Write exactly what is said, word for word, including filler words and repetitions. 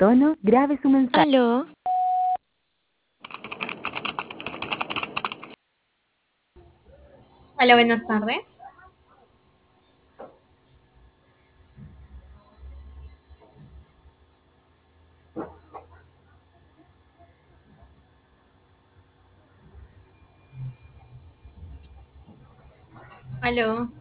tono, grabe su mensaje. Aló, Hola, buenas tardes. Aló.